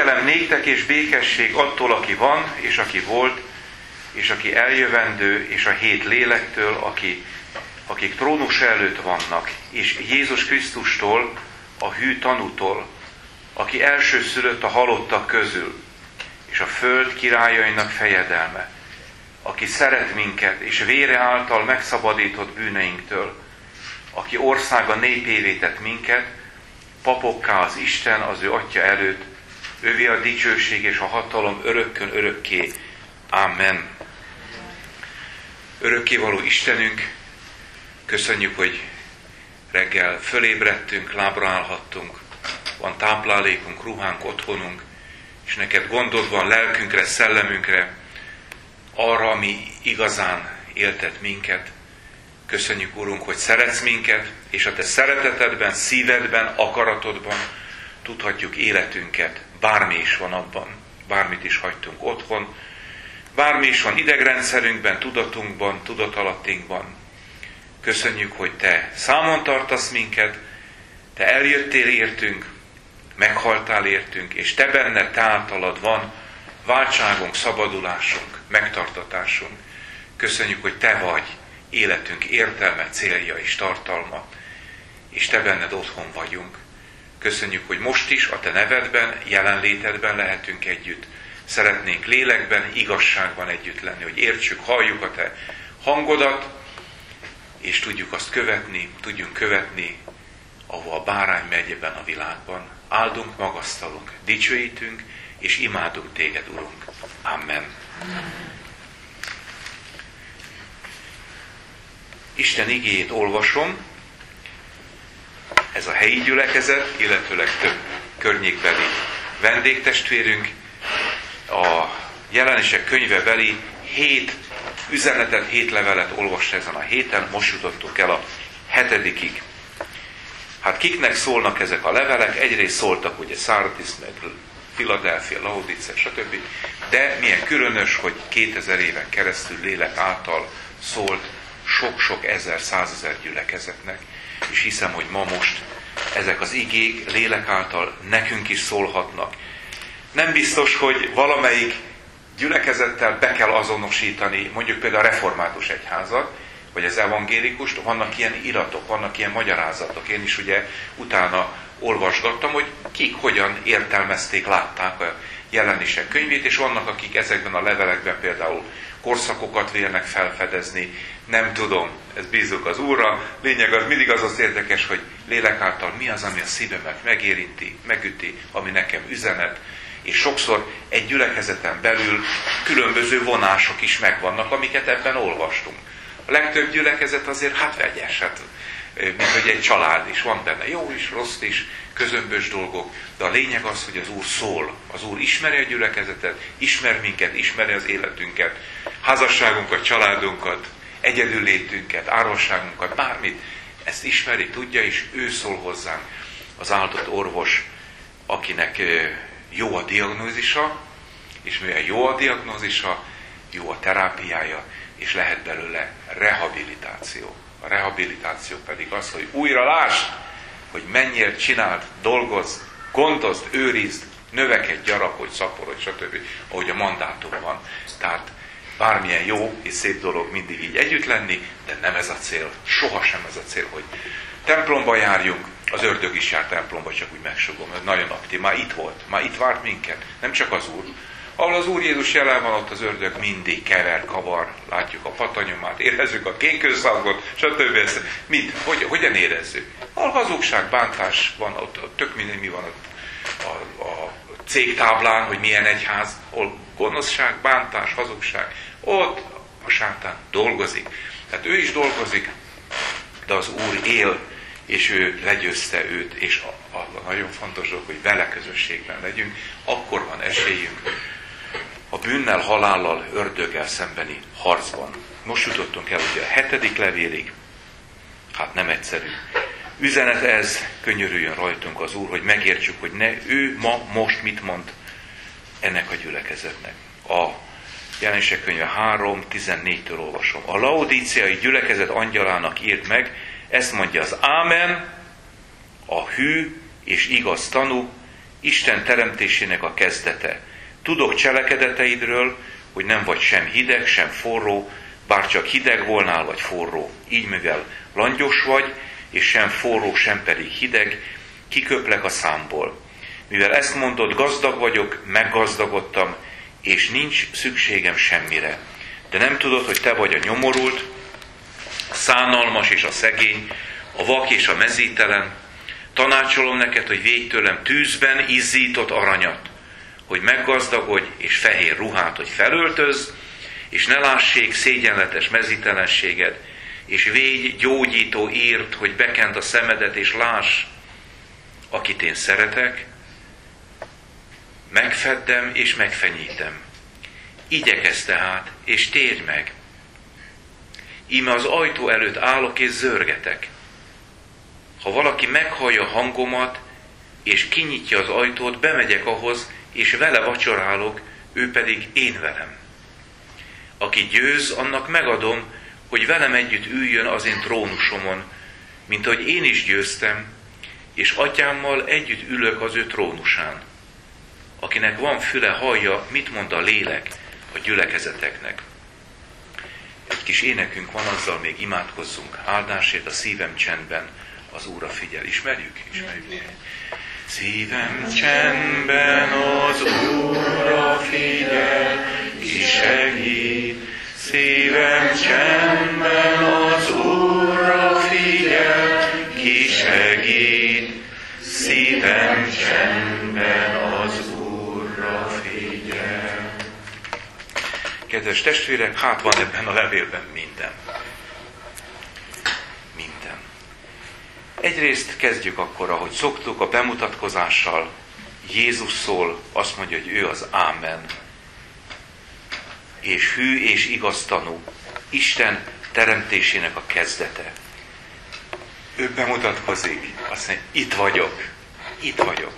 Kegyelem néktek és békesség attól, aki van, és aki volt, és aki eljövendő, és a 7 lélektől, akik trónus előtt vannak, és Jézus Krisztustól, a hű tanútól, aki elsőszülött a halottak közül, és a föld királyainak fejedelme, aki szeret minket, és vére által megszabadított bűneinktől, aki országa népévé tett minket, papokká az Isten az ő Atya előtt, ővé a dicsőség és a hatalom örökkön örökké. Amen. Örökkévaló Istenünk, köszönjük, hogy reggel fölébredtünk, lábra állhattunk, van táplálékunk, ruhánk, otthonunk, és neked gondod van lelkünkre, szellemünkre, arra, ami igazán éltet minket. Köszönjük, Urunk, hogy szeretsz minket, és a te szeretetedben, szívedben, akaratodban tudhatjuk életünket, bármi is van abban, bármit is hagytunk otthon, bármi is van idegrendszerünkben, tudatunkban, tudatalattinkban. Köszönjük, hogy te számon tartasz minket, te eljöttél értünk, meghaltál értünk, és te benned, te általad van váltságunk, szabadulásunk, megtartatásunk. Köszönjük, hogy te vagy életünk értelme, célja és tartalma, és te benned otthon vagyunk. Köszönjük, hogy most is a te nevedben, jelenlétedben lehetünk együtt. Szeretnénk lélekben, igazságban együtt lenni, hogy értsük, halljuk a te hangodat, és tudjuk azt követni, tudjunk követni, ahova a bárány megy ebben a világban. Áldunk, magasztalunk, dicsőítünk, és imádunk téged, Urunk. Amen. Isten igéjét olvasom. Ez a helyi gyülekezet, illetőleg több környékbeli vendégtestvérünk a Jelenések könyvebeli 7 üzenetet, 7 levelet olvast ezen a héten, most jutottunk el a 7-ig. Hát kiknek szólnak ezek a levelek? Egyrészt szóltak ugye Szardis, meg Philadelphia, Laodicea, stb. De milyen különös, hogy 2000 éven keresztül lélek által szólt sok-sok ezer, 100 000 gyülekezetnek. És hiszem, hogy ma most ezek az igék lélek által nekünk is szólhatnak. Nem biztos, hogy valamelyik gyülekezettel be kell azonosítani, mondjuk például a református egyházat, vagy az evangélikust, vannak ilyen iratok, vannak ilyen magyarázatok. Én is ugye utána olvasgattam, hogy kik hogyan értelmezték, látták a Jelenések könyvét, és vannak, akik ezekben a levelekben például korszakokat vélnek felfedezni. Nem tudom, ez bízunk az Úrra. Lényeg az mindig az érdekes, hogy lélek által mi az, ami a szívemet megérinti, megüti, ami nekem üzenet. És sokszor egy gyülekezeten belül különböző vonások is megvannak, amiket ebben olvastunk. A legtöbb gyülekezet azért vegyes, mint hogy egy család is, van benne jó is, rossz is, közömbös dolgok, de a lényeg az, hogy az Úr szól. Az Úr ismeri a gyülekezetet, ismer minket, ismeri az életünket, házasságunkat, családunkat, egyedüllétünket, árvasságunkat, bármit. Ezt ismeri, tudja, és ő szól hozzánk, az áldott orvos, akinek jó a diagnózisa, és mivel jó a diagnózisa, jó a terápiája, és lehet belőle rehabilitáció. A rehabilitáció pedig az, hogy újra lásd, hogy mennyire csináld, dolgozz, gondozd, őrizd, növekedj, gyarapodj, szaporodj, stb. Ahogy a mandátum van. Tehát bármilyen jó és szép dolog mindig így együtt lenni, de nem ez a cél, sohasem ez a cél, hogy templomba járjunk, az ördög is jár templomba, csak úgy megsugom, ez nagyon aktív, már itt volt, már itt várt minket, nem csak az Úr. Ahol az Úr Jézus jelen van, ott az ördög mindig kever, kavar, látjuk a patanyomát, érezzük a kénkőszangot, stb. Mit? Hogyan érezzük? A hazugság, bántás van, ott tök mindegy, mi van ott a cégtáblán, hogy milyen egyház, hol gonoszság, bántás, hazugság, ott a sátán dolgozik. Tehát ő is dolgozik, de az Úr él, és ő legyőzte őt, és a nagyon fontos dolog, hogy vele közösségben legyünk, akkor van esélyünk a bűnnel, halállal, ördöggel szembeni harcban. Most jutottunk el ugye a 7. levélig, hát nem egyszerű. Üzenet ez, könyörüljön rajtunk az Úr, hogy megértsük, hogy ő ma, most mit mond ennek a gyülekezetnek. A Jelenések könyve 3.14-től olvasom. A laodíceai gyülekezet angyalának írt meg, ezt mondja az Ámen, a hű és igaz tanú, Isten teremtésének a kezdete. Tudok cselekedeteidről, hogy nem vagy sem hideg, sem forró, bár csak hideg volnál, vagy forró. Így, mivel langyos vagy, és sem forró, sem pedig hideg, kiköplek a számból. Mivel ezt mondod, gazdag vagyok, meggazdagodtam, és nincs szükségem semmire. De nem tudod, hogy te vagy a nyomorult, a szánalmas és a szegény, a vak és a mezítelen. Tanácsolom neked, hogy védj tőlem tűzben izzított aranyat, hogy meggazdagodj, és fehér ruhát, hogy felöltöz, és ne lássék szégyenletes mezítelenséged, és védj gyógyító írt, hogy bekent a szemedet, és láss, akit én szeretek, megfeddem és megfenyítem. Igyekezz tehát, és térj meg. Íme az ajtó előtt állok és zörgetek. Ha valaki meghallja hangomat, és kinyitja az ajtót, bemegyek ahhoz, és vele vacsorálok, ő pedig én velem. Aki győz, annak megadom, hogy velem együtt üljön az én trónusomon, mint ahogy én is győztem, és atyámmal együtt ülök az ő trónusán. Akinek van füle, hallja, mit mond a lélek a gyülekezeteknek. Egy kis énekünk van, azzal még imádkozzunk. Áldásért a szívem csendben az Úrra figyel. Ismerjük? Ismerjük. Szívem csendben az Úrra figyel, ki segít. Szívem csendben az Úrra figyel, ki segít. Szívem csendben az Úrra figyel. Kedves testvérek, hát van ebben a levélben minden. Minden. Egyrészt kezdjük akkor, ahogy szoktuk, a bemutatkozással. Jézus szól, azt mondja, hogy ő az Ámen. És hű és igaz tanú. Isten teremtésének a kezdete. Ő bemutatkozik, azt mondja, itt vagyok. Itt vagyok.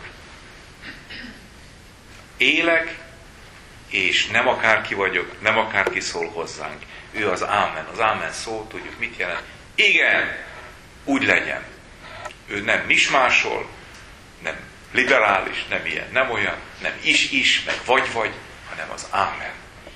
Élek, és nem akárki vagyok, nem akárki szól hozzánk. Ő az Ámen. Az Ámen szó, tudjuk mit jelent? Igen, úgy legyen. Ő nem mismásol, nem liberális, nem ilyen, nem olyan, nem is, meg vagy, hanem az Ámen.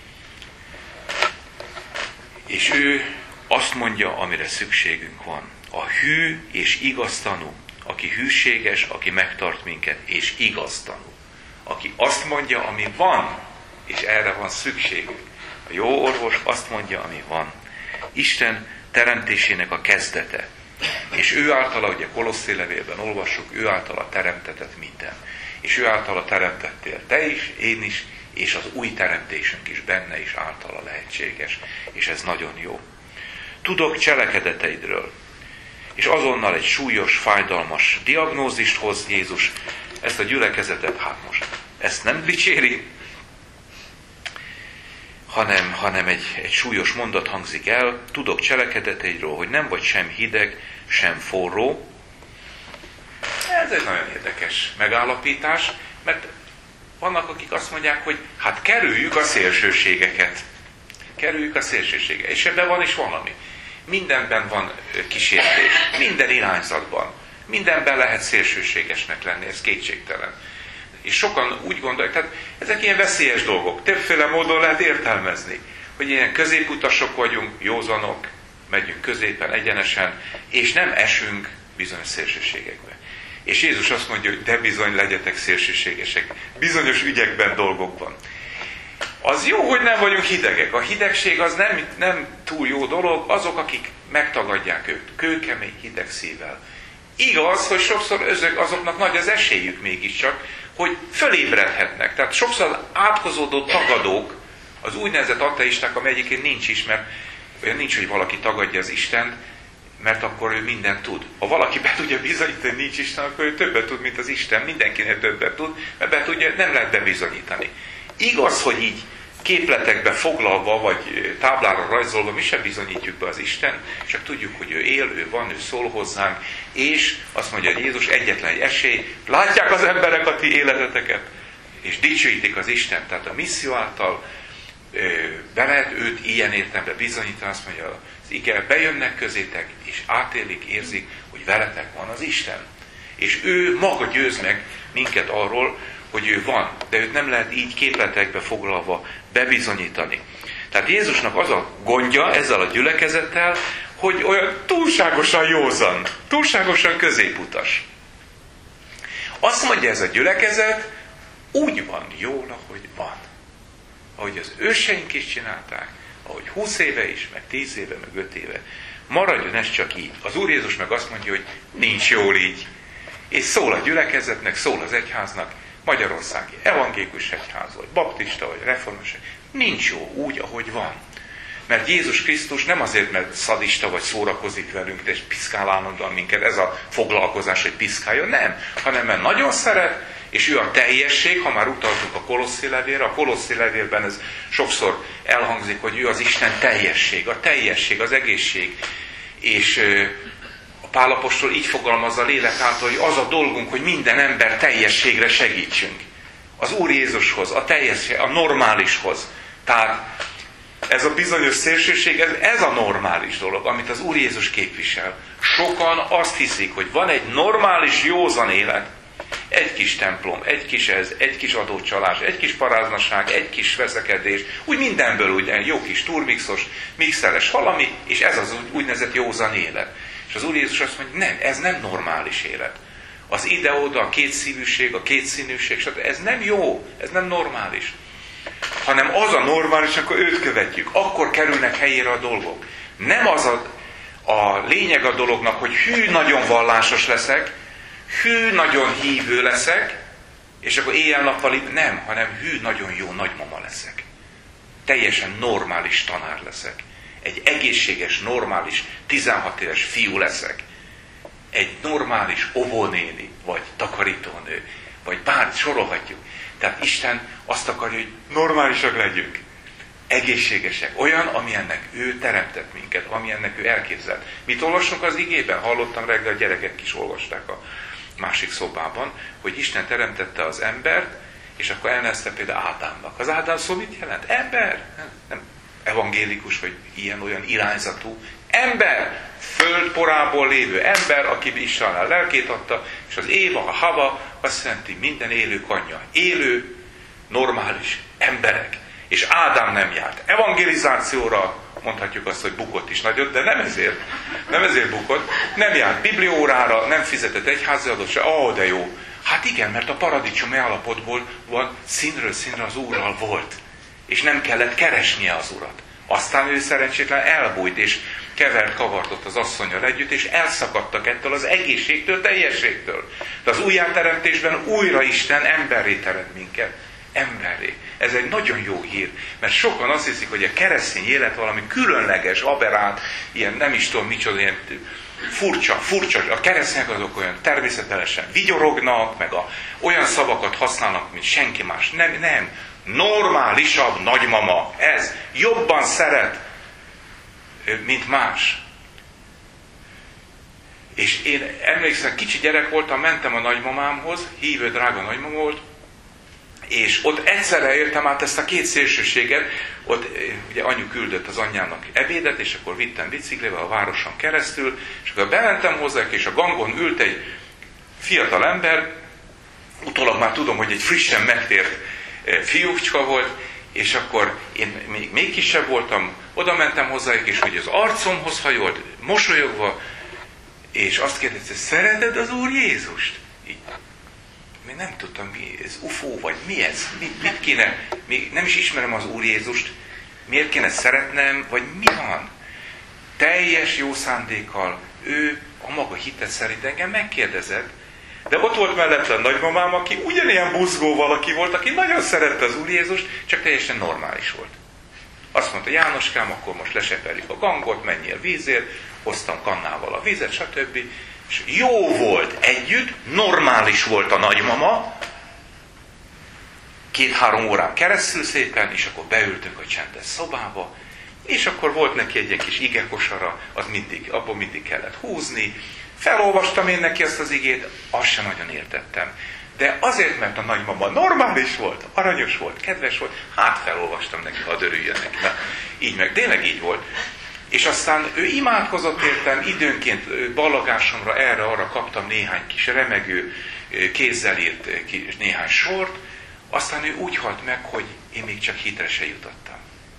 És ő azt mondja, amire szükségünk van. A hű és igaz tanú, aki hűséges, aki megtart minket, és igaz tanú. Aki azt mondja, ami van, és erre van szükségünk. A jó orvos azt mondja, ami van. Isten teremtésének a kezdete. És ő általa, ugye Kolosszé levélben olvassuk, ő általa teremtetett minden. És ő általa teremtettél te is, én is, és az új teremtésünk is benne is általa lehetséges. És ez nagyon jó. Tudok cselekedeteidről. És azonnal egy súlyos, fájdalmas diagnózist hoz Jézus. Ezt a gyülekezetet, hát most ezt nem dicséri, hanem egy súlyos mondat hangzik el. Tudok cselekedeteidről, hogy nem vagy sem hideg, sem forró. Ez egy nagyon érdekes megállapítás, mert vannak, akik azt mondják, hogy hát kerüljük a szélsőségeket. Kerüljük a szélsőségeket. És ebben van is valami. Mindenben van kísértés. Minden irányzatban. Mindenben lehet szélsőségesnek lenni, ez kétségtelen. És sokan úgy gondolják, tehát ezek ilyen veszélyes dolgok. Többféle módon lehet értelmezni, hogy ilyen középutasok vagyunk, józanok, megyünk középen, egyenesen, és nem esünk bizonyos szélsőségekbe. És Jézus azt mondja, hogy de bizony legyetek szélsőségesek. Bizonyos ügyekben, dolgokban. Az jó, hogy nem vagyunk hidegek. A hidegség az nem túl jó dolog, azok, akik megtagadják őt, kőkemény hideg szívvel. Igaz, hogy sokszor azoknak nagy az esélyük mégiscsak, hogy fölébredhetnek. Tehát sokszor átkozódó tagadók, az úgynevezett ateisták, amely egyébként nincs is, mert olyan nincs, hogy valaki tagadja az Istent, mert akkor ő mindent tud. Ha valaki be tudja bizonyítani, hogy nincs Isten, akkor ő többet tud, mint az Isten. Mindenkinek többet tud, mert nem lehet bebizonyítani. Igaz, hogy így képletekbe foglalva, vagy táblára rajzolva mi sem bizonyítjuk be az Isten, csak tudjuk, hogy ő él, ő van, ő szól hozzánk, és azt mondja Jézus, egyetlen egy esély, látják az emberek a ti életeteket, és dicsőítik az Isten. Tehát a misszió által be lehet őt ilyen értelemben bizonyítani, azt mondja, az ige, bejönnek közétek, és átélik, érzik, hogy veletek van az Isten. És ő maga győz meg minket arról, hogy ő van, de őt nem lehet így képletekbe foglalva bebizonyítani. Tehát Jézusnak az a gondja ezzel a gyülekezettel, hogy olyan túlságosan józan, túlságosan középutas. Azt mondja ez a gyülekezet, úgy van jól, ahogy van. Ahogy az őseink is csinálták, ahogy 20 éve is, meg 10 éve, meg 5 éve. Maradjon ez csak így. Az Úr Jézus meg azt mondja, hogy nincs jól így. És szól a gyülekezetnek, szól az egyháznak, magyarországi evangélikus egyház, vagy baptista, vagy reformás, nincs jó úgy, ahogy van. Mert Jézus Krisztus nem azért, mert szadista vagy szórakozik velünk, és piszkál állandóan minket, ez a foglalkozás, hogy piszkáljon, nem. Hanem mert nagyon szeret, és ő a teljesség, ha már utaltunk a Kolosszi levélre, a Kolosszi levélben ez sokszor elhangzik, hogy ő az Isten teljesség, a teljesség, az egészség. És a Pál apostol így fogalmazza a lélek által, hogy az a dolgunk, hogy minden ember teljességre segítsünk. Az Úr Jézushoz, a teljesség, a normálishoz. Tehát ez a bizonyos szélsőség, ez a normális dolog, amit az Úr Jézus képvisel. Sokan azt hiszik, hogy van egy normális, józan élet, egy kis templom, egy kis ez, egy kis adócsalás, egy kis paráznaság, egy kis veszekedés, úgy mindenből úgy jó kis turmixos, mixeles valami, és ez az úgynevezett józan élet. És az Úr Jézus azt mondja, nem, ez nem normális élet. Az ide-oda, a kétszívűség, a kétszínűség, stb. Ez nem jó, ez nem normális. Hanem az a normális, akkor őt követjük. Akkor kerülnek helyére a dolgok. Nem az a lényeg a dolognak, hogy hű, nagyon vallásos leszek, hű, nagyon hívő leszek, és akkor éjjel-nappal nem, hanem hű, nagyon jó nagymama leszek. Teljesen normális tanár leszek. Egy egészséges, normális, 16 éves fiú leszek. Egy normális óvónéni, vagy takarítónő, vagy bár sorolhatjuk. Tehát Isten azt akarja, hogy normálisak legyünk. Egészségesek. Olyan, amilyennek ő teremtett minket, amilyennek ő elképzelt. Mit olvasunk az igében? Hallottam reggel, a gyerekek is olvasták a másik szobában, hogy Isten teremtette az embert, és akkor elnevezte például Ádámnak. Az Ádám szó mit jelent? Ember. Nem evangélikus, vagy ilyen-olyan irányzatú. Ember. Földporából lévő ember, aki Istennek lelkét adta, és az Éva, a Hava, azt jelenti minden élő kanyja. Élő, normális emberek. És Ádám nem járt evangelizációra, mondhatjuk azt, hogy bukott is nagyot, de nem ezért bukott, nem járt bibliórára, nem fizetett egyházi adót se, de jó. Hát igen, mert a paradicsomi állapotból van, színről színre az Úrral volt, és nem kellett keresnie az Urat. Aztán ő szerencsétlen elbújt, és kavart az asszonnyal együtt, és elszakadtak ettől az egészségtől, teljességtől. De az újjáteremtésben újra Isten emberré teremt minket. Emberré. Ez egy nagyon jó hír, mert sokan azt hiszik, hogy a keresztény élet valami különleges, aberrált, ilyen nem is tudom micsoda, ilyen furcsa. A keresztények azok olyan természetesen vigyorognak, meg olyan szavakat használnak, mint senki más. Nem. Normálisabb nagymama. Ez. Jobban szeret, mint más. És én emlékszem, kicsi gyerek voltam, mentem a nagymamámhoz, hívő drága nagymama volt, és ott egyszerre értem át ezt a két szélsőséget, ott ugye anyu küldött az anyjának ebédet, és akkor vittem biciklivel a városon keresztül, és akkor bementem hozzá, és a gangon ült egy fiatal ember, utólag már tudom, hogy egy frissen megtért fiúcska volt, és akkor én még kisebb voltam, oda mentem hozzájuk, és hogy az arcomhoz hajolt, mosolyogva, és azt kérdezte, szereted az Úr Jézust? Így. Még nem tudtam, mi ez, UFO, vagy mi ez? Mit kéne? Még nem is ismerem az Úr Jézust. Miért kéne szeretnem, vagy mi van? Teljes jó szándékkal ő a maga hite szerint engem megkérdezett, de ott volt mellette a nagymamám, aki ugyanilyen buzgó valaki volt, aki nagyon szerette az Úr Jézust, csak teljesen normális volt. Azt mondta, Jánoskám, akkor most leseperjük a gangot, menjél vízért, hoztam kannával a vízet, stb. És jó volt együtt, normális volt a nagymama, 2-3 órán keresztül szépen, és akkor beültünk a csendes szobába, és akkor volt neki egy kis igekosara, abból mindig kellett húzni. Felolvastam én neki ezt az igét, azt sem nagyon értettem. De azért, mert a nagymama normális volt, aranyos volt, kedves volt, hát felolvastam neki, hadd örüljön neki. Na, így meg, tényleg így volt. És aztán ő imádkozott értem, időnként ballagásomra erre-arra kaptam néhány kis remegő, kézzel írt néhány sort, aztán ő úgy halt meg, hogy én még csak hitre se jutottam.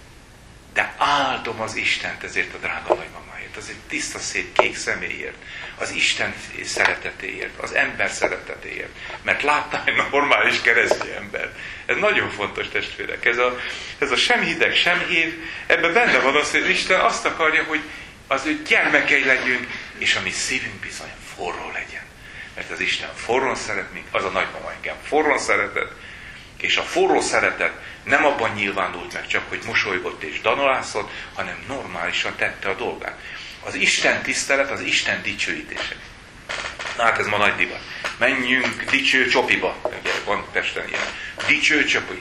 De áldom az Istent ezért a drága nagymamáért, az egy tiszta, szép, kék személyért, az Isten szeretetéért, az ember szeretetéért. Mert láttam egy normális keresztény ember. Ez nagyon fontos, testvérek. Ez a sem hideg, sem hév, ebben benne van az, hogy Isten azt akarja, hogy az ő gyermekei legyünk, és a mi szívünk bizony forró legyen. Mert az Isten forrón szeret minket, az a nagymama engem forrón szeretett, és a forró szeretet nem abban nyilvánult meg csak, hogy mosolygott és danolászott, hanem normálisan tette a dolgát. Az Isten tisztelet, az Isten dicsőítése. Na hát ez ma nagy divat. Menjünk dicső csopiba. Ugye van Pesten ilyen. Dicső csopi.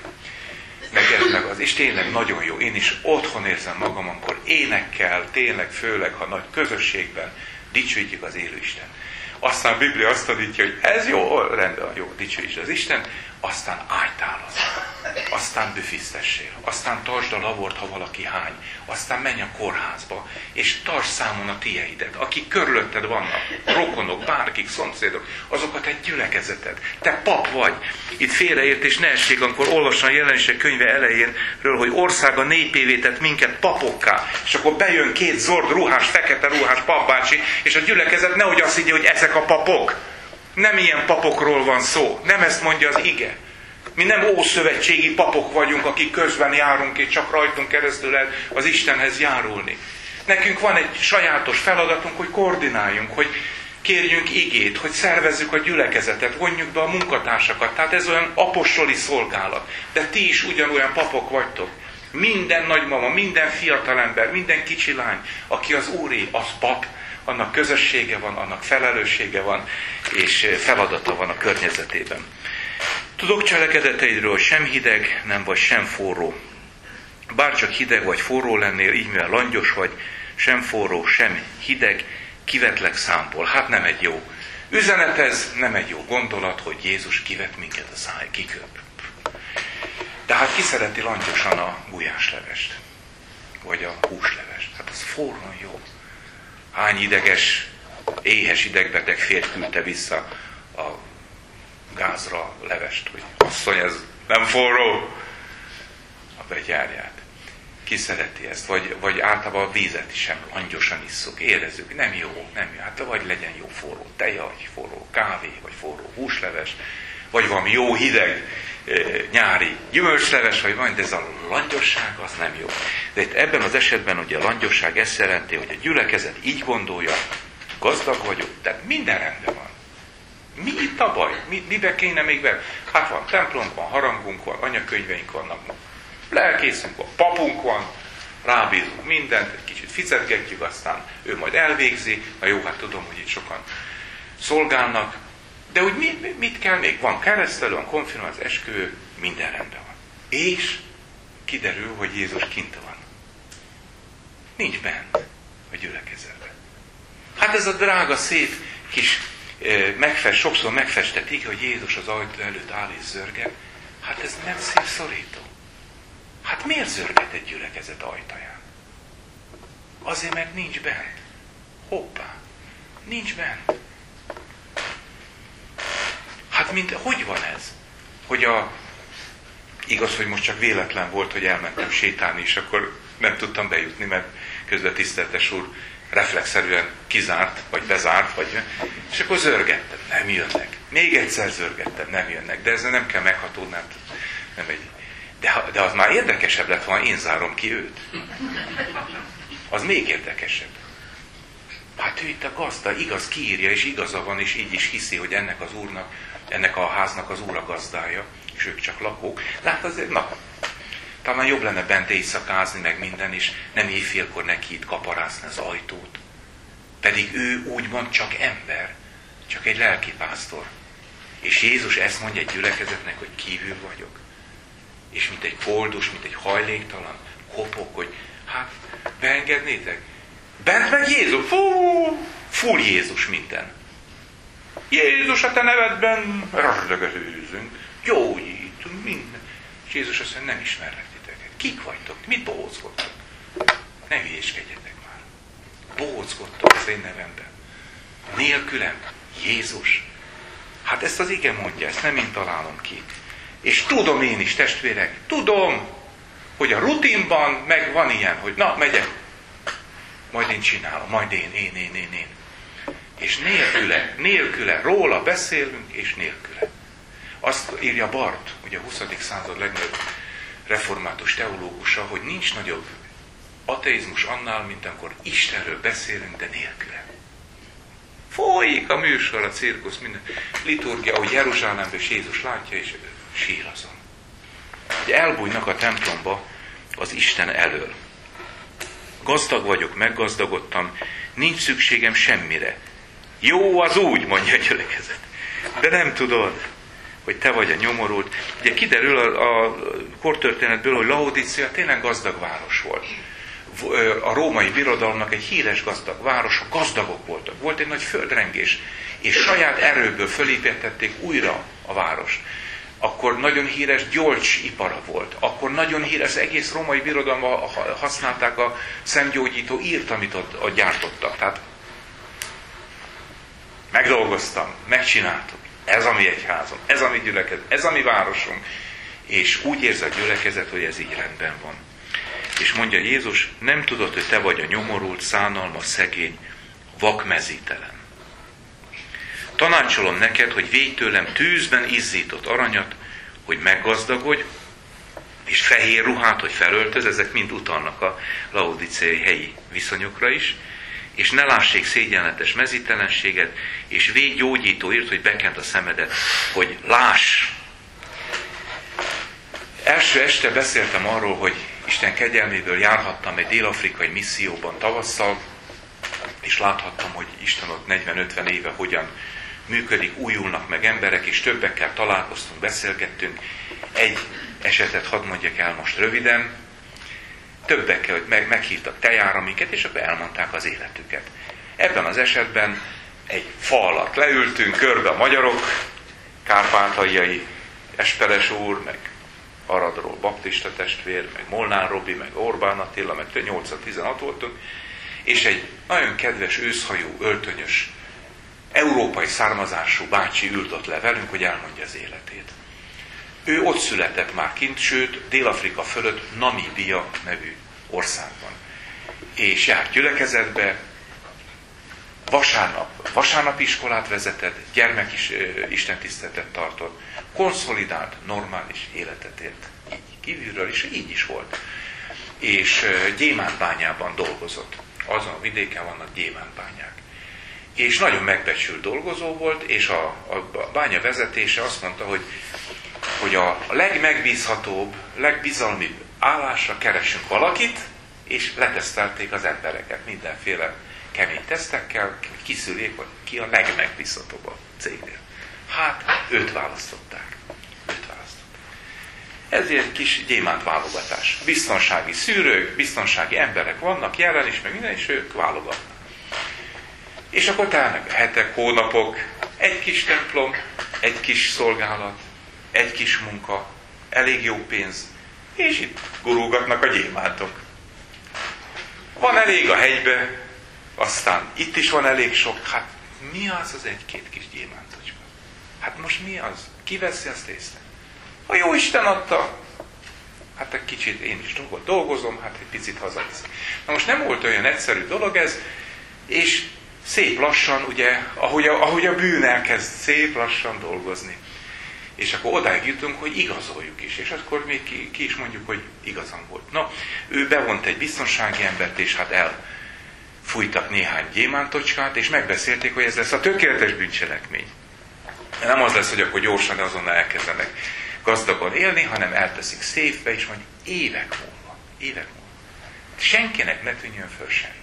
Meg az. És tényleg nagyon jó. Én is otthon érzem magam, amikor énekkel, tényleg főleg, ha nagy közösségben dicsőítjük az élő Isten. Aztán a Biblia azt tanítja, hogy ez jó, rendben, jó, dicsőítsd az Isten, aztán ájtálozz, aztán büfisztessél, aztán tartsd a lavort, ha valaki hány, aztán menj a kórházba, és tartsd számon a tieidet, akik körülötted vannak, rokonok, bárkik, szomszédok, azokat egy gyülekezeted. Te pap vagy. Itt félreértés ne essék, amikor olvasom a Jelenések könyve elejénről, hogy országa népévé tett minket papokká, és akkor bejön két zord ruhás, fekete ruhás papbácsi, és a gyülekezet nehogy azt higgye, hogy ezek a papok. Nem ilyen papokról van szó. Nem ezt mondja az ige. Mi nem ószövetségi papok vagyunk, akik közben járunk, és csak rajtunk keresztül lehet az Istenhez járulni. Nekünk van egy sajátos feladatunk, hogy koordináljunk, hogy kérjünk igét, hogy szervezzük a gyülekezetet, vonjuk be a munkatársakat. Tehát ez olyan apostoli szolgálat. De ti is ugyanolyan papok vagytok. Minden nagymama, minden fiatalember, minden kicsi lány, aki az Úré, az pap, annak közössége van, annak felelőssége van, és feladata van a környezetében. Tudok cselekedeteidről, sem hideg nem vagy, sem forró. Bárcsak hideg vagy forró lennél, így mivel langyos vagy, sem forró, sem hideg, kivetlek számból. Hát nem egy jó üzenet ez, nem egy jó gondolat, hogy Jézus kivet minket a száj, kiköp. De hát ki szereti langyosan a gulyáslevest? Vagy a húslevest? Hát az forrón jó. Hány ideges, éhes idegbeteg férj küldte vissza a gázra a levest, hogy asszony, ez nem forró, a begyárját. Ki szereti ezt? Vagy általában a vízet is sem langyosan isszuk, érezzük, nem jó, nem jó. Hát vagy legyen jó forró tej, vagy forró kávé, vagy forró húsleves, vagy valami jó hideg nyári gyümölcsleves, vagy van, de ez a langyosság az nem jó. De itt ebben az esetben ugye a langyosság ezt jelenti, hogy a gyülekezet így gondolja, gazdag vagyok, tehát minden rendben van. Mi itt a baj? Mibe kéne még be? Hát van templomunk, van harangunk, van anyakönyveink vannak, lelkészünk van, papunk van, rábízunk mindent, egy kicsit ficetgetjük, aztán ő majd elvégzi, na jó, hát tudom, hogy itt sokan szolgálnak, de úgy mit kell még? Van keresztelő, van konfirmálás, az esküvő, minden rendben van. És kiderül, hogy Jézus kint van. Nincs bent a gyülekezetben. Hát ez a drága, szép kis sokszor megfestett ige, hogy Jézus az ajtó előtt áll és zörget. Hát ez nem szívszorító. Hát miért zörget egy gyülekezet ajtaján? Azért, mert nincs bent. Hoppá, nincs bent. Hát hogy van ez? Hogy igaz, hogy most csak véletlen volt, hogy elmentem sétálni, és akkor nem tudtam bejutni, mert közben tiszteltes úr reflexzerűen kizárt, vagy bezárt, és akkor zörgettem, nem jönnek. Még egyszer zörgettem, nem jönnek. De ezzel nem kell meghatódni, nem egy. De az már érdekesebb lett volna, én zárom ki őt. Az még érdekesebb. Hát ő itt a gazda, igaz, kiírja, és igaza van, és így is hiszi, hogy ennek az úrnak, ennek a háznak az úr a gazdája, és ők csak lakók. Lát azért, talán jobb lenne bent éjszakázni, meg minden, és nem éjfélkor neki itt kaparászni az ajtót. Pedig ő úgymond csak ember, csak egy lelkipásztor. És Jézus ezt mondja egy gyülekezetnek, hogy kívül vagyok. És mint egy koldus, mint egy hajléktalan, kopok, hogy hát beengednétek. Bent meg Jézus, full Jézus minden. Jézus, a te nevedben ördögözünk, gyógyítunk, minden. És Jézus azt mondja, nem ismerlek titeket. Kik vagytok? Mit bohózkodtok? Ne hülyéskedjetek már. bohóckodtok az én nevemben. Nélkülem, Jézus. Hát ezt az ige mondja, ezt nem én találom ki. És tudom én is, testvérek, tudom, hogy a rutinban meg van ilyen, hogy na, megyek, majd én csinálom, majd én. És nélküle, róla beszélünk, és nélküle. Azt írja Barth, ugye a 20. század legnagyobb református teológusa, hogy nincs nagyobb ateizmus annál, mint amikor Istenről beszélünk, de nélküle. Folyik a műsor, a cirkusz, minden liturgia, ahogy Jeruzsálemben és Jézus látja, és sír azon. Hogy elbújnak a templomba az Isten elől. Gazdag vagyok, meggazdagodtam, nincs szükségem semmire. Jó az úgy, mondja a gyülekezet. De nem tudod, hogy te vagy a nyomorult. Ugye kiderül a kortörténetből, hogy Laodicea tényleg gazdag város volt. A római birodalomnak egy híres gazdag város, a gazdagok voltak. Volt egy nagy földrengés, és saját erőből fölépítették újra a várost. Akkor nagyon híres gyolcsipara volt. Akkor nagyon híres, az egész római birodalomban használták a szemgyógyító írt, amit ott gyártottak. Tehát megdolgoztam, megcsináltuk. Ez a mi egyházom, ez a mi gyülekezet, ez a mi városunk. És úgy érzi a gyülekezet, hogy ez így rendben van. És mondja Jézus, nem tudod, hogy te vagy a nyomorult, szánalmas, szegény, vakmezítelen. Tanácsolom neked, hogy védj tőlem tűzben izzított aranyat, hogy meggazdagodj, és fehér ruhát, hogy felöltöz, ezek mind utalnak a laodiceai helyi viszonyokra is, és ne lássék szégyenletes mezítelenséget, és védj gyógyítóért, hogy bekent a szemedet, hogy láss. Első este beszéltem arról, hogy Isten kegyelméből járhattam egy dél-afrikai misszióban tavasszal, és láthattam, hogy Isten ott 40-50 éve hogyan működik, újulnak meg emberek, és többekkel találkoztunk, beszélgettünk. Egy esetet hadd mondjak el most röviden. Többekkel, hogy meghívtak tejára minket, és akkor elmondták az életüket. Ebben az esetben egy fa alatt leültünk, körbe a magyarok, kárpátaljai Esperes úr, meg Aradról baptista testvér, meg Molnár Robi, meg Orbán Attila, meg 8-16 voltunk, és egy nagyon kedves, őszhajú, öltönyös, európai származású bácsi ült ott le velünk, hogy elmondja az életét. Ő ott született már kint, sőt, Dél-Afrika fölött Namíbia nevű országban. És járt gyülekezetbe, vasárnapi iskolát vezetett, gyermek is istentiszteletet tartott, konszolidált, normális életet élt. Így kívülről is, így is volt. És gyémántbányában dolgozott. Azon a vidéken vannak gyémántbányák. És nagyon megbecsült dolgozó volt, és a bánya vezetése azt mondta, hogy a legmegbízhatóbb, legbizalmibb állásra keresünk valakit, és letesztelték az embereket mindenféle kemény tesztekkel, hogy kiszűrjék, hogy ki a legmegbízhatóbb a cégnél. Hát, őt választották. Ez egy kis gyémánt válogatás. Biztonsági szűrők, biztonsági emberek vannak jelen is, meg minden, és ők válogatnak. És akkor telnek hetek, hónapok, egy kis templom, egy kis szolgálat, egy kis munka, elég jó pénz, és itt gurulgatnak a gyémántok. Van elég a hegybe, aztán itt is van elég sok, hát mi az egy-két kis gyémántocska? Hát most mi az? Ki veszi azt észre? A jó Isten adta, hát egy kicsit én is dolgozom, hát egy picit hazaviszek. Na most nem volt olyan egyszerű dolog ez, és szép lassan, ugye, ahogy a bűn elkezd szép lassan dolgozni. És akkor odáig jutunk, hogy igazoljuk is. És akkor még ki is mondjuk, hogy igazam volt. Na, ő bevont egy biztonsági embert, és hát elfújtak néhány gyémántocskát, és megbeszélték, hogy ez lesz a tökéletes bűncselekmény. Nem az lesz, hogy akkor gyorsan azonnal elkezdenek gazdagon élni, hanem elteszik széfbe, és mondjuk évek múlva. Senkinek ne tűnjön föl semmi.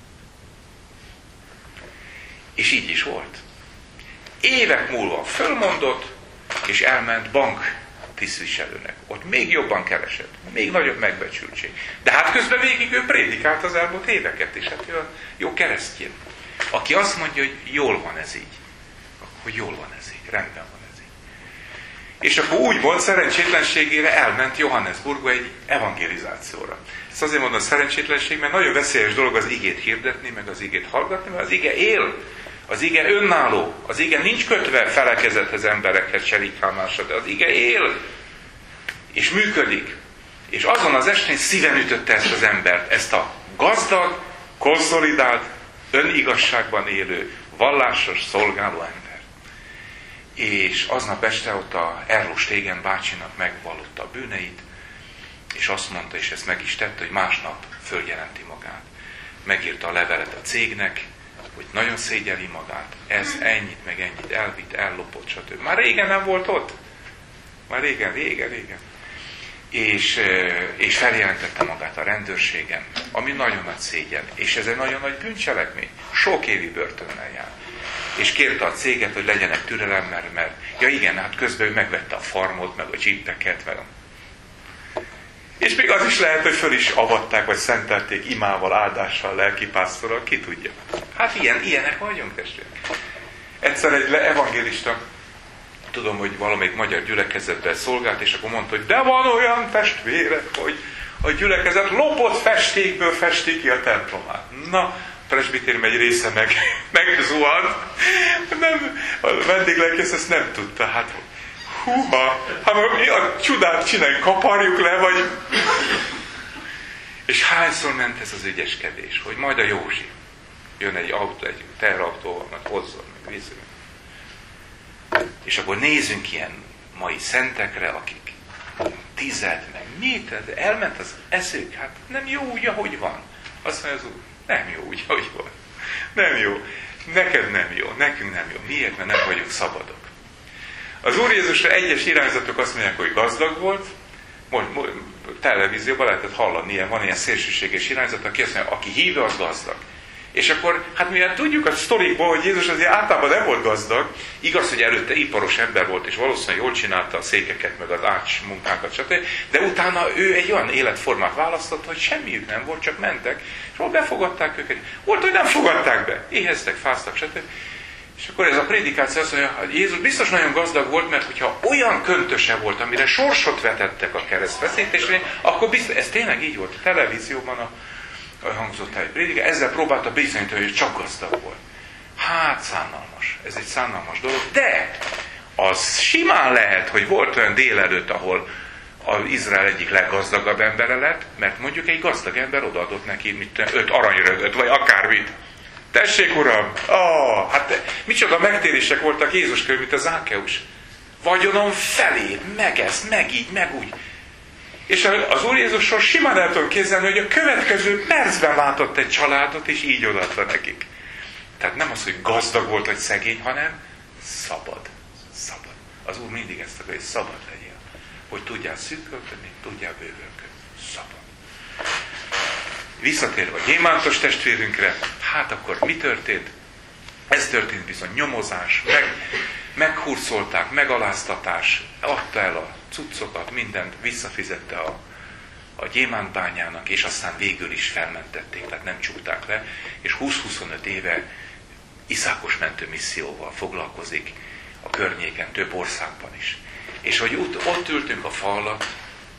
És így is volt. Évek múlva fölmondott, és elment bank tisztviselőnek. Ott még jobban keresett, még nagyobb megbecsültség. De hát közben végig ő prédikált az elmúlt éveket, és hát ő a jó keresztjén. Aki azt mondja, hogy jól van ez így. Hogy jól van ez így, rendben van ez így. És akkor úgy volt, szerencsétlenségére elment Johannesburgba egy evangelizációra. Ezt azért mondom szerencsétlenség, mert nagyon veszélyes dolog az igét hirdetni, meg az igét hallgatni, mert az ige él. Az ige önálló. Az ige nincs kötve felekezethez, emberekhez, serikálmásra, de az ige él. És működik. És azon az estén szíven ütötte ezt az embert, ezt a gazdag, konszolidált, önigazságban élő, vallásos, szolgáló ember. És aznap este ott a Erló Stégen bácsinak megvallotta a bűneit, és azt mondta, és ezt meg is tette, hogy másnap följelenti magát. Megírta a levelet a cégnek, hogy nagyon szégyeli magát, ez ennyit, meg ennyit elvitt, ellopott, stb. Már régen nem volt ott. Már régen. És feljelentette magát a rendőrségen, ami nagyon nagy szégyen. És ez egy nagyon nagy bűncselekmény. Sok évi börtönnel jár. És kérte a céget, hogy legyenek türelem, mert ja igen, hát közben ő megvette a farmot, meg a jeepeket, meg és még az is lehet, hogy föl is avatták, vagy szentelték imával, áldással, lelkipásztorral, ki tudja. Hát ilyenek vagyunk, testvérek. Egyszer egy evangélista, tudom, hogy valamelyik magyar gyülekezetben szolgált, és akkor mondta, hogy de van olyan testvérek, hogy a gyülekezet lopott festékből festik ki a templomát. Na, a presbitérium egy része megzuhant. Nem, a vendéglelkész ezt nem tudta. Hát, hát mi a csodát csinálni, kaparjuk le, vagy... És hányszor ment ez az ügyeskedés, hogy majd a Józsi jön egy teherautóval, majd hozzon, meg vízön. És akkor nézzünk ilyen mai szentekre, akik 10, meg mit, elment az eszük, hát nem jó úgy, ahogy van. Azt mondja az Úr, nem jó úgy, ahogy van. Nem jó. Neked nem jó, nekünk nem jó. Miért? Mert nem vagyunk szabadok. Az Úr Jézusra egyes irányzatok azt mondják, hogy gazdag volt. Televízióban lehetett hallani, van ilyen szélsőséges irányzat, aki azt mondja, aki hívő, az gazdag. És akkor, hát mivel tudjuk a sztorikból, hogy Jézus azért általában nem volt gazdag, igaz, hogy előtte iparos ember volt, és valószínűleg jól csinálta a székeket, meg az ács munkákat, stb. De utána ő egy olyan életformát választott, hogy semmiük nem volt, csak mentek, és hol befogadták őket. Volt, hogy nem fogadták be. Éheztek, fáztak, stb. És akkor ez a prédikáció azt mondja, hogy Jézus biztos nagyon gazdag volt, mert hogyha olyan köntöse volt, amire sorsot vetettek a keresztfeszítésre, akkor biztos, ez tényleg így volt. A televízióban hangzott el egy prédika, ezzel próbálta bizonyítani, hogy csak gazdag volt. Hát szánalmas. Ez egy szánalmas dolog. De az simán lehet, hogy volt olyan délelőtt, ahol az Izrael egyik leggazdagabb embere lett, mert mondjuk egy gazdag ember odaadott neki 5 aranyrögöt, vagy akármit. Tessék, uram! Hát micsoda megtérések voltak Jézus körül, mint a Zákeus. Vagyonom felé, meg ezt, meg így, meg úgy. És az Úr Jézusról simán el tudom képzelni, hogy a következő percben látott egy családot, és így odaadta nekik. Tehát nem az, hogy gazdag volt, vagy szegény, hanem szabad. Szabad. Az Úr mindig ezt akar, hogy szabad legyél. Hogy tudjál szűkölködni, tudjál bővölködni. Szabad. Visszatérve a gyémántos testvérünkre, hát akkor mi történt? Ez történt bizony, nyomozás, meghurcolták, megaláztatás, adta el a cuccokat, mindent visszafizette a gyémántbányának, és aztán végül is felmentették, tehát nem csukták le, és 20-25 éve iszákos mentőmisszióval foglalkozik a környéken, több országban is. És hogy ott ültünk a fa alatt,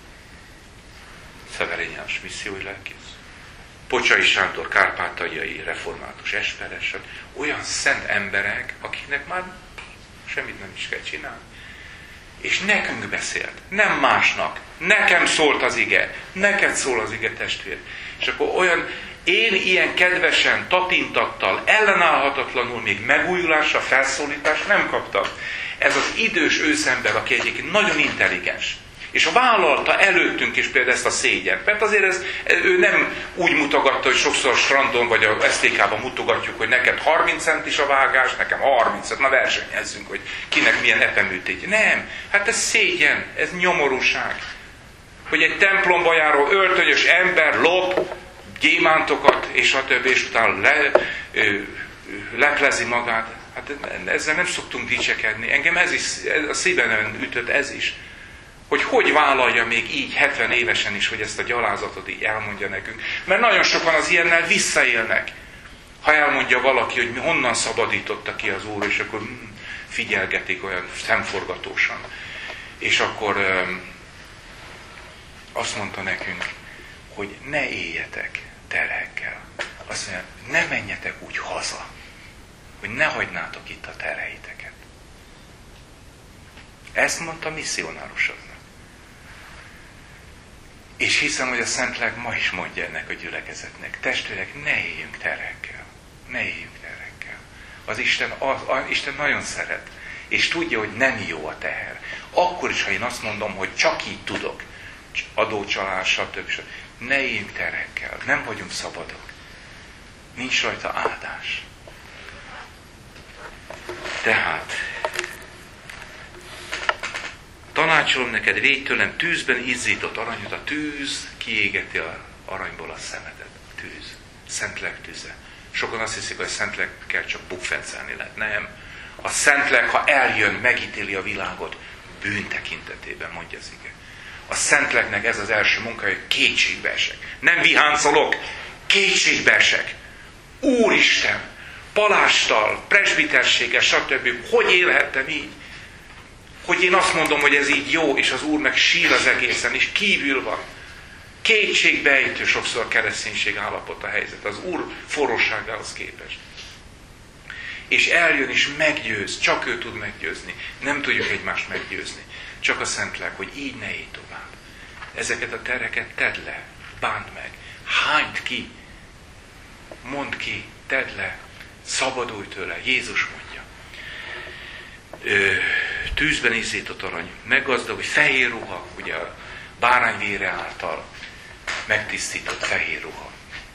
Szeverény János missziói lelkész, Pocsai Sándor kárpátaljai református esperes, olyan szent emberek, akiknek már semmit nem is kell csinálni. És nekünk beszélt, nem másnak. Nekem szólt az ige, neked szól az ige, testvér. És akkor olyan, én ilyen kedvesen, tapintattal, ellenállhatatlanul még megújulásra, felszólítást nem kaptam. Ez az idős őszember, aki egyébként nagyon intelligens. És vállalta előttünk is például ezt a szégyent. Mert azért ő nem úgy mutogatta, hogy sokszor a strandon vagy a STK-ban mutogatjuk, hogy neked 30 centis a vágás, nekem 30, na versenyezzünk, hogy kinek milyen epeműtétje. Nem, hát ez szégyen, ez nyomorúság. Hogy egy templomba járó öltönyös ember lop gyémántokat, és a többi, és utána leplezi magát. Hát ezzel nem szoktunk dicsekedni. Engem ez is, a szíven ütött ez is. Hogy vállalja még így 70 évesen is, hogy ezt a gyalázatot így elmondja nekünk. Mert nagyon sokan az ilyennel visszaélnek. Ha elmondja valaki, hogy honnan szabadította ki az Úr, és akkor figyelgetik olyan szemforgatósan. És akkor azt mondta nekünk, hogy ne éljetek terhekkel. Azt mondja, ne menjetek úgy haza, hogy ne hagynátok itt a terheiteket. Ezt mondta a misszionárusoknak. És hiszem, hogy a Szentlélek ma is mondja ennek a gyülekezetnek. Testvérek, ne éljünk terhekkel. Ne éljünk terhekkel. Az Isten nagyon szeret. És tudja, hogy nem jó a teher. Akkor is, ha én azt mondom, hogy csak így tudok. Adócsalás, stb. Ne éljünk terhekkel. Nem vagyunk szabadok. Nincs rajta áldás. Tehát tanácsolom neked, védj tőlem tűzben izzított aranyot. A tűz kiégeti az aranyból a szemedet. Tűz. Szentlélek tüze. Sokan azt hiszik, hogy a Szentlélekkel csak bukfencelni lehet. Nem. A Szentlélek, ha eljön, megítéli a világot bűn tekintetében, mondja az ige. A Szentléleknek ez az első munkája, hogy kétségbe esek. Nem viháncolok, kétségbe esek. Úristen, palásttal, presbiterséggel, stb. Hogy élhettem így? Hogy én azt mondom, hogy ez így jó, és az Úr meg sír az egészen, és kívül van. Kétségbejtő sokszor a kereszténység állapot a helyzet, az Úr forróságához képest. És eljön és meggyőz, csak ő tud meggyőzni. Nem tudjuk egymást meggyőzni. Csak a Szentlélek, hogy így ne élj tovább. Ezeket a terheket tedd le, bánd meg, hányd ki, mondd ki, tedd le, szabadulj tőle, Jézus mondja. Tűzben izzított arany, meggazdag, fehér ruha, ugye a bárányvére által megtisztított fehér ruha.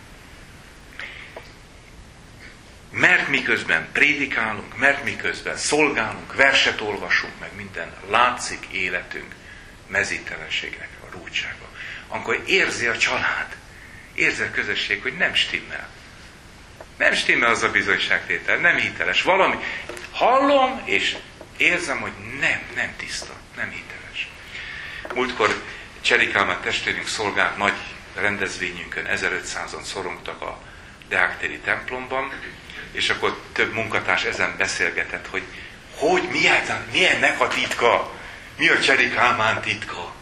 Mert miközben prédikálunk, mert miközben szolgálunk, verset olvasunk, meg minden, látszik életünk mezítelenségnek a rúdsága. Amikor érzi a család, érzi a közösség, hogy nem stimmel. Nem stimmel az a bizonyságtétel, nem hiteles. Valami hallom, és érzem, hogy nem tiszta, nem hiteles. Múltkor Cseri Kálmán testvérünk szolgált nagy rendezvényünkön, 1500-an szorongtak a Deák-téri templomban, és akkor több munkatárs ezen beszélgetett, hogy mi ennek a titka? Mi a Cseri Kálmán titka?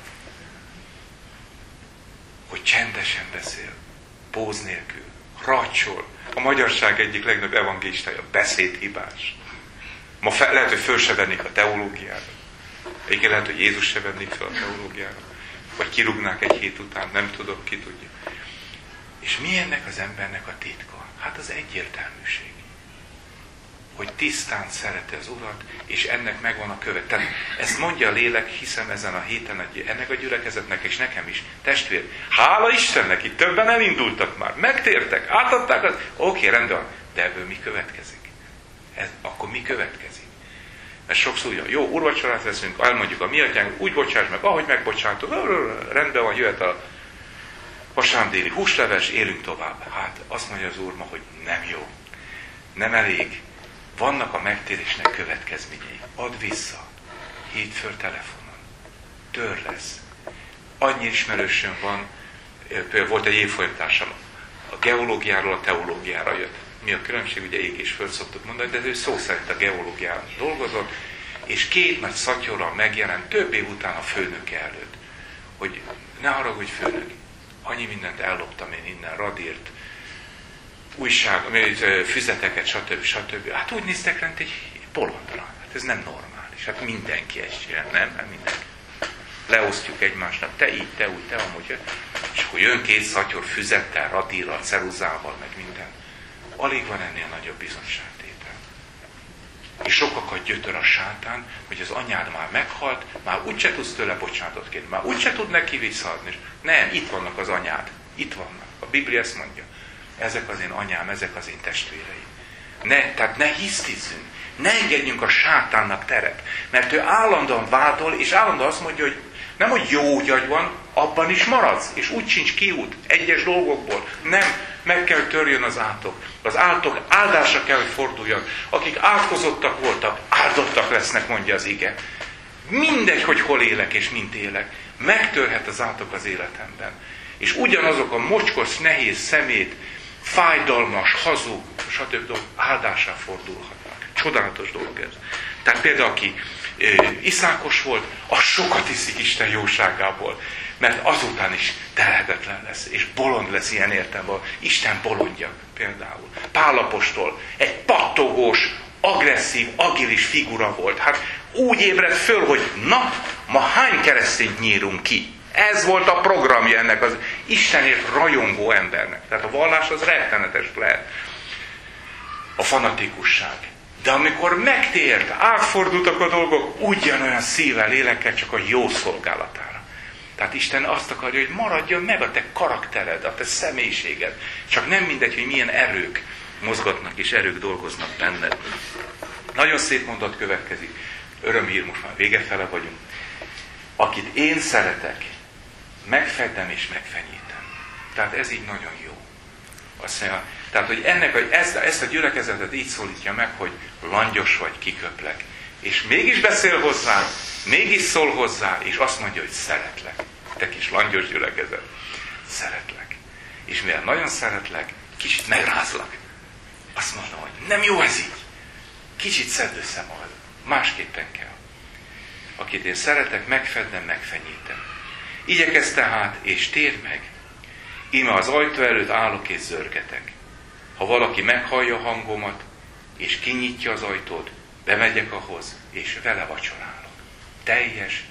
Hogy csendesen beszél, póz nélkül, racsol. A magyarság egyik legnagyobb evangélistája, beszédhibás. Ma lehet, hogy föl se vennék a teológiára. Egyébként lehet, hogy Jézus se vennék fel a teológiára. Vagy kirúgnák egy hét után, nem tudom, ki tudja. És mi ennek az embernek a titka? Hát az egyértelműség. Hogy tisztán szereti az Urat, és ennek megvan a követ. Tehát ezt mondja a lélek, hiszem ezen a héten ennek a gyülekezetnek, és nekem is. Testvér, hála Istennek, itt többen elindultak már, megtértek, átadták az... Oké, rendben van, de ebből mi következik? Akkor mi következik? Mert sokszor ugye, jó, úrvacsorát veszünk, elmondjuk a mi atyánk, úgy bocsáss meg, ahogy megbocsátok, rendben van, jöhet a vasárnapdéli húsleves, élünk tovább. Hát azt mondja az Úr ma, hogy nem jó, nem elég. Vannak a megtérésnek következményei. Add vissza, hívd föl telefonon, tör lesz. Annyi ismerősöm van, például volt egy évfolyamtársam, a geológiáról a teológiára jött. Mi a különbség, ugye ég és föl szoktuk mondani, de ő szó szerint a geológián dolgozott, és 2 nagy szatyorral megjelent több év után a főnöke előtt, hogy ne haragudj főnök, annyi mindent elloptam én innen, radírt, újság, füzeteket, stb. Hát úgy néztek rend egy bolondra. Hát ez nem normális. Hát mindenki ezt csinál, nem? Hát mindenki. Leosztjuk egymásnak, te így, te úgy, te amúgy. És akkor jön 2 szatyor füzettel, radírral, ceruzával, meg minden. Alig van ennél nagyobb bizonyságtétel. És sokakat gyötör a sátán, hogy az anyád már meghalt, már úgyse tudsz tőle bocsánatot kérni, már úgyse tud neki visszaadni. Nem, itt vannak az anyád. Itt vannak. A Biblia ezt mondja. Ezek az én anyám, ezek az én testvéreim. Tehát ne hisztizzünk, ne engedjünk a sátánnak teret, mert ő állandóan vádol, és állandóan azt mondja, hogy nem, hogy jó gyagy van, abban is maradsz, és úgy sincs kiút egyes dolgokból. Nem, meg kell törjön az átok. Az átok áldásra kell, hogy forduljon. Akik átkozottak voltak, áldottak lesznek, mondja az ige. Mindegy, hogy hol élek és mint élek, megtörhet az átok az életemben. És ugyanazok a mocskos, nehéz szemét, fájdalmas, hazug, stb. Dolgok áldásra fordulhatnak. Csodálatos dolog ez. Tehát például, aki iszákos volt, az sokat iszik Isten jóságából. Mert azután is telhetetlen lesz, és bolond lesz ilyen értelemben. Isten bolondja például. Pál apostol egy pattogós, agresszív, agilis figura volt. Hát úgy ébredt föl, hogy na, ma hány keresztényt nyírunk ki? Ez volt a programja ennek az Istenért rajongó embernek. Tehát a vallás az rettenetes lehet. A fanatikusság. De amikor megtért, átfordultak a dolgok, ugyanolyan szívvel, lélekkel, csak a jó szolgálatára. Tehát Isten azt akarja, hogy maradjon meg a te karaktered, a te személyiséged. Csak nem mindegy, hogy milyen erők mozgatnak és erők dolgoznak benned. Nagyon szép mondat következik. Örömhír, most már végefele vagyunk. Akit én szeretek, megfedem és megfenyítem. Tehát ez így nagyon jó. Azt mondja, tehát, hogy ezt a gyülekezetet így szólítja meg, hogy langyos vagy, kiköplek. És mégis beszél hozzá, mégis szól hozzá, és azt mondja, hogy szeretlek. Te kis langyos gyülekezet. Szeretlek. És mivel nagyon szeretlek, kicsit megrázlak. Azt mondom, hogy nem jó ez így. Kicsit szedd össze magad. Másképpen kell. Akit én szeretek, megfedem, megfenyítem. Igyekezz tehát, és térd meg. Íme az ajtó előtt állok és zörgetek. Ha valaki meghallja a hangomat, és kinyitja az ajtót, bemegyek ahhoz, és vele vacsorálok. Teljes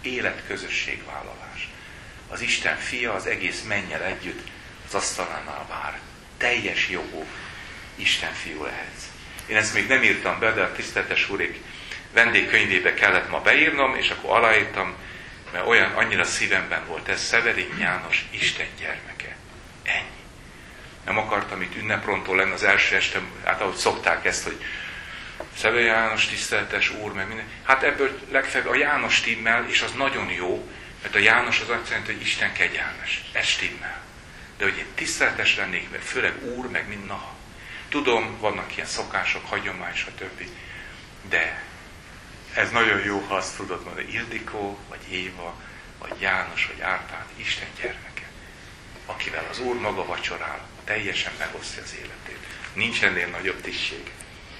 életközösségvállalás. Az Isten fia az egész mennyel együtt az asztalánál vár. Teljes jogú Isten fiú lehetsz. Én ezt még nem írtam be, de a tiszteletes úrék vendégkönyvébe kellett ma beírnom, és akkor aláírtam, mert annyira szívemben volt ez, Szeverén János Isten gyermeke. Ennyi. Nem akartam itt ünneprontól lenni az első este, hát ahogy szokták ezt, hogy Szeverén János tiszteletes úr, meg minden. Hát ebből legfeljebb a János stimmel, és az nagyon jó, mert a János az azt jelenti, hogy Isten kegyelmes. Ez stimmel. De hogy én tiszteletes lennék, mert főleg úr, meg mind na. Tudom, vannak ilyen szokások, hagyomány, stb. De ez nagyon jó, ha azt tudod mondani, Ildikó, vagy Éva, vagy János, vagy Árpád, Isten gyermeke, akivel az Úr maga vacsorál, teljesen megosztja az életét. Nincs ennél nagyobb tisztség.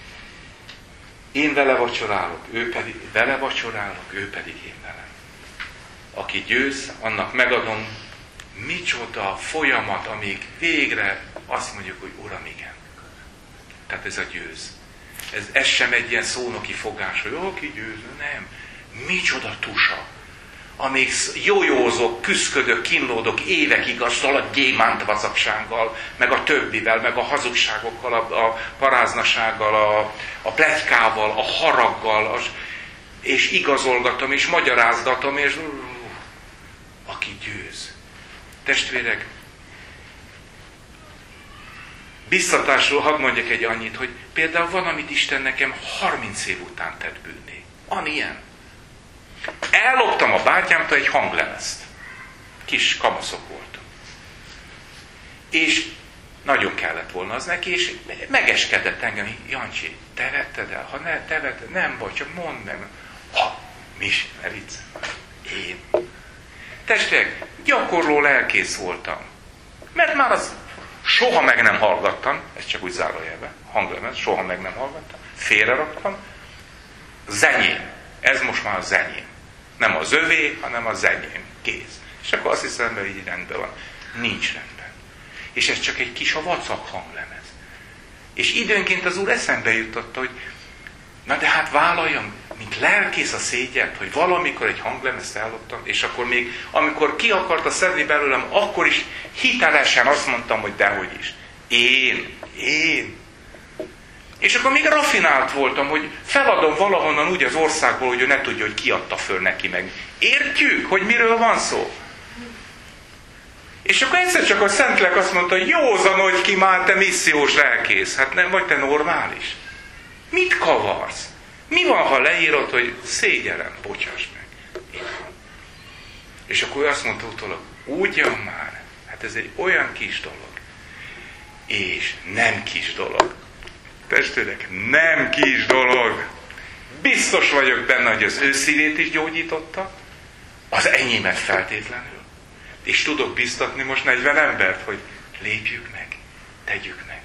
Én vele vacsorálok, ő pedig én velem. Aki győz, annak megadom, micsoda folyamat, amíg végre azt mondjuk, hogy Uram, igen. Tehát ez a győz. Ez sem egy ilyen szónoki fogás, hogy aki győző, nem. Micsoda tusa. Amíg jójózok, küszködök, kínlódok évekig azzal a gyémánt vacaksággal, meg a többivel, meg a hazugságokkal, a paráznasággal, a pletykával, a haraggal, és igazolgatom, és magyarázgatom, és aki győz. Testvérek, biztatásul hadd mondjak egy annyit, hogy például van, amit Isten nekem 30 év után tett bűnné. Van ilyen. Elloptam a bátyámtól egy hanglemezt. Kis kamaszok voltam. És nagyon kellett volna az neki, és megeskedett engem. Jancsi, te vetted el? Ha ne, te vetted, nem baj, csak mondd meg. Mis, ne vicc. Én. Testvérek, gyakorló lelkész voltam. Mert már az soha meg nem hallgattam, ez csak úgy zárójelben, hanglemez, soha meg nem hallgattam, félreraktam, zenyém, ez most már a zenyém. Nem az övé, hanem a zenyém, kész. És akkor azt hiszem, hogy így rendben van. Nincs rendben. És ez csak egy kis a vacak hanglemez. És időnként az Úr eszembe juttatta, hogy na de hát vállaljam, mint lelkész a szégyent, hogy valamikor egy hanglemezt elloptam, és akkor még, amikor ki akarta szedni belőlem, akkor is hitelesen azt mondtam, hogy dehogy is. Én. És akkor még rafinált voltam, hogy feladom valahonnan úgy az országból, hogy ő ne tudja, hogy ki adta föl neki meg. Értjük, hogy miről van szó? És akkor egyszer csak a Szentlélek azt mondta, hogy józanodj ki már, te missziós lelkész. Hát nem vagy te normális? Mit kavarsz? Mi van, ha leírod, hogy szégyellem, bocsáss meg. És akkor ő azt mondta utólag, ugyan már, hát ez egy olyan kis dolog. És nem kis dolog. Testvérek, nem kis dolog. Biztos vagyok benne, hogy az ő szívét is gyógyította, az enyémet feltétlenül. És tudok biztatni most 40 embert, hogy lépjük meg, tegyük meg.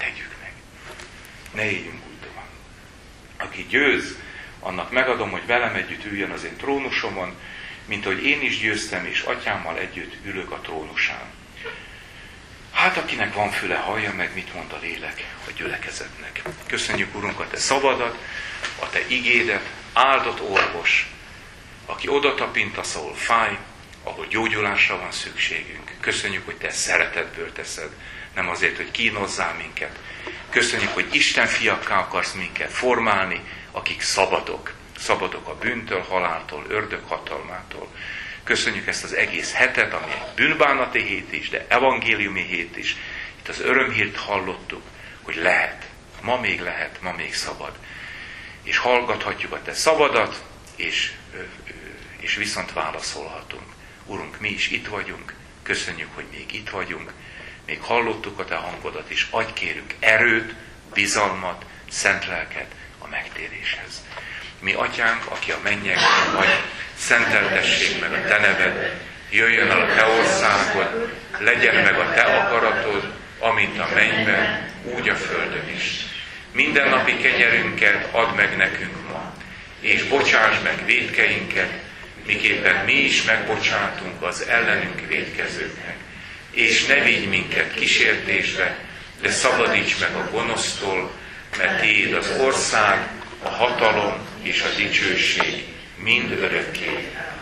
Ne éljünk úgy tovább. Aki győz, annak megadom, hogy velem együtt üljön az én trónusomon, mint ahogy én is győztem, és atyámmal együtt ülök a trónusán. Hát akinek van füle, hallja meg, mit mond a lélek a gyülekezetnek. Köszönjük, Urunk, a Te szabadat, a Te igédet, áldott orvos, aki oda tapintasz, ahol fáj, ahol gyógyulásra van szükségünk. Köszönjük, hogy Te szeretetből teszed, nem azért, hogy kínozzál minket. Köszönjük, hogy Isten fiakká akarsz minket formálni, akik szabadok. Szabadok a bűntől, haláltól, ördög hatalmától. Köszönjük ezt az egész hetet, ami egy bűnbánati hét is, de evangéliumi hét is. Itt az örömhírt hallottuk, hogy lehet, ma még szabad. És hallgathatjuk a Te szabadat, és viszont válaszolhatunk. Urunk, mi is itt vagyunk, köszönjük, hogy még itt vagyunk, még hallottuk a Te hangodat, és adj kérünk erőt, bizalmat, szent lelket a megtéréshez. Mi Atyánk, aki a mennyekben vagy, szenteltessék meg a Te neved, jöjjön el a Te országod, legyen meg a Te akaratod, amint a mennyben, úgy a földön is. Mindennapi kenyerünket add meg nekünk ma, és bocsáss meg vétkeinket, miképpen mi is megbocsátunk az ellenünk vétkezőknek. És ne vigy minket kísértésbe, de szabadíts meg a gonosztól, mert Tiéd az ország, a hatalom és a dicsőség mind örökké.